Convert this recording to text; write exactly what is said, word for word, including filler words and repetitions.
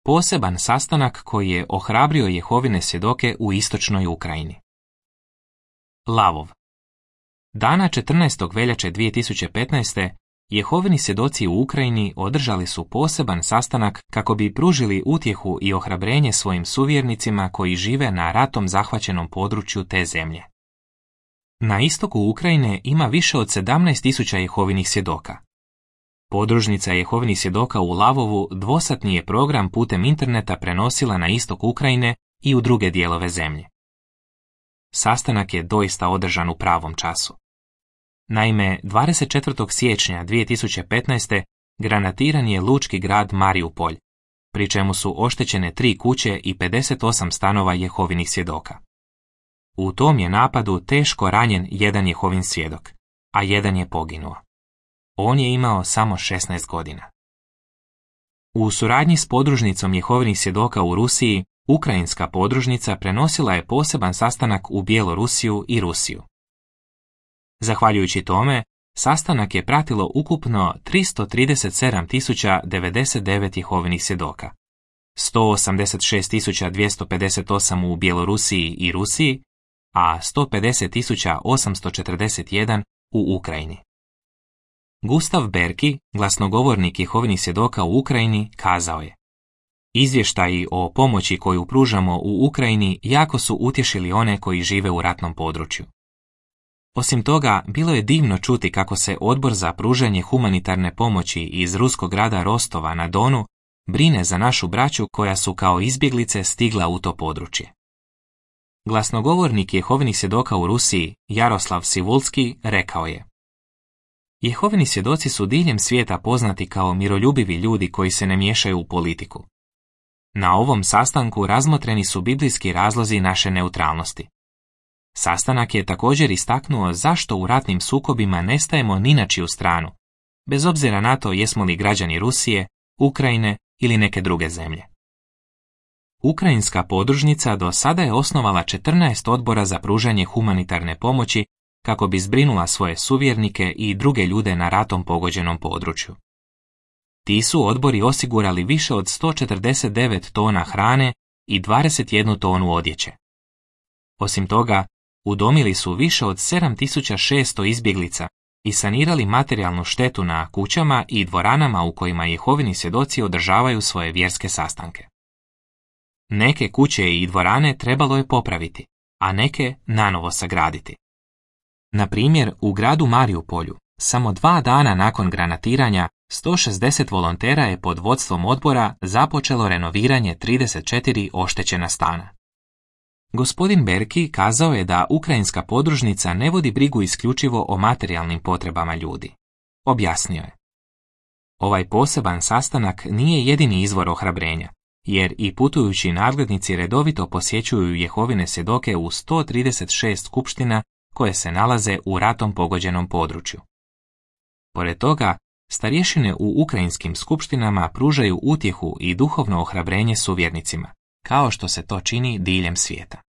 poseban sastanak koji je ohrabrio Jehovine svjedoke u istočnoj Ukrajini. Lavov. Dana četrnaestog veljače dvije tisuće petnaeste. Jehovini svjedoci u Ukrajini održali su poseban sastanak kako bi pružili utjehu i ohrabrenje svojim suvjernicima koji žive na ratom zahvaćenom području te zemlje. Na istoku Ukrajine ima više od sedamnaest tisuća Jehovinih svjedoka. Podružnica Jehovinih svjedoka u Lavovu dvosatni je program putem interneta prenosila na istok Ukrajine i u druge dijelove zemlje. Sastanak je doista održan u pravom času. Naime, dvadeset četvrtog siječnja dvije tisuće petnaeste. granatiran je lučki grad Mariupolj, pri čemu su oštećene tri kuće i pedeset osam stanova Jehovinih svjedoka. U tom je napadu teško ranjen jedan Jehovin svjedok, a jedan je poginuo. On je imao samo šesnaest godina. U suradnji s podružnicom Jehovinih svjedoka u Rusiji, ukrajinska podružnica prenosila je poseban sastanak u Bjelorusiju i Rusiju. Zahvaljujući tome, sastanak je pratilo ukupno tristo trideset sedam tisuća devedeset devet Jehovinih svjedoka, sto osamdeset šest tisuća dvjesto pedeset osam u Bjelorusiji i Rusiji, a sto pedeset tisuća osamsto četrdeset jedan u Ukrajini. Gustav Berki, glasnogovornik Jehovinih svjedoka u Ukrajini, kazao je: Izvještaji o pomoći koju pružamo u Ukrajini jako su utješili one koji žive u ratnom području. Osim toga, bilo je divno čuti kako se Odbor za pružanje humanitarne pomoći iz ruskog grada Rostova na Donu brine za našu braću koja su kao izbjeglice stigla u to područje. Glasnogovornik Jehovinih svjedoka u Rusiji, Jaroslav Sivulski, rekao je: Jehovini svjedoci su diljem svijeta poznati kao miroljubivi ljudi koji se ne miješaju u politiku. Na ovom sastanku razmotreni su biblijski razlozi naše neutralnosti. Sastanak je također istaknuo zašto u ratnim sukobima ne stajemo ni na čiju stranu, bez obzira na to jesmo li građani Rusije, Ukrajine ili neke druge zemlje. Ukrajinska podružnica do sada je osnovala četrnaest odbora za pružanje humanitarne pomoći kako bi zbrinula svoje suvjernike i druge ljude na ratom pogođenom području. Ti su odbori osigurali više od sto četrdeset devet tona hrane i dvadeset jednu tonu odjeće. Osim toga, udomili su više od sedam tisuća šesto izbjeglica i sanirali materijalnu štetu na kućama i dvoranama u kojima Jehovini svjedoci održavaju svoje vjerske sastanke. Neke kuće i dvorane trebalo je popraviti, a neke nanovo sagraditi. Na primjer, u gradu Mariupolju, samo dva dana nakon granatiranja, sto šezdeset volontera je pod vodstvom odbora započelo renoviranje trideset četiri oštećena stana. Gospodin Berki kazao je da ukrajinska podružnica ne vodi brigu isključivo o materijalnim potrebama ljudi. Objasnio je: Ovaj poseban sastanak nije jedini izvor ohrabrenja, jer i putujući nadglednici redovito posjećuju Jehovine svjedoke u sto trideset šest skupština koje se nalaze u ratom pogođenom području. Pored toga, starješine u ukrajinskim skupštinama pružaju utjehu i duhovno ohrabrenje suvjernicima, kao što se to čini diljem svijeta.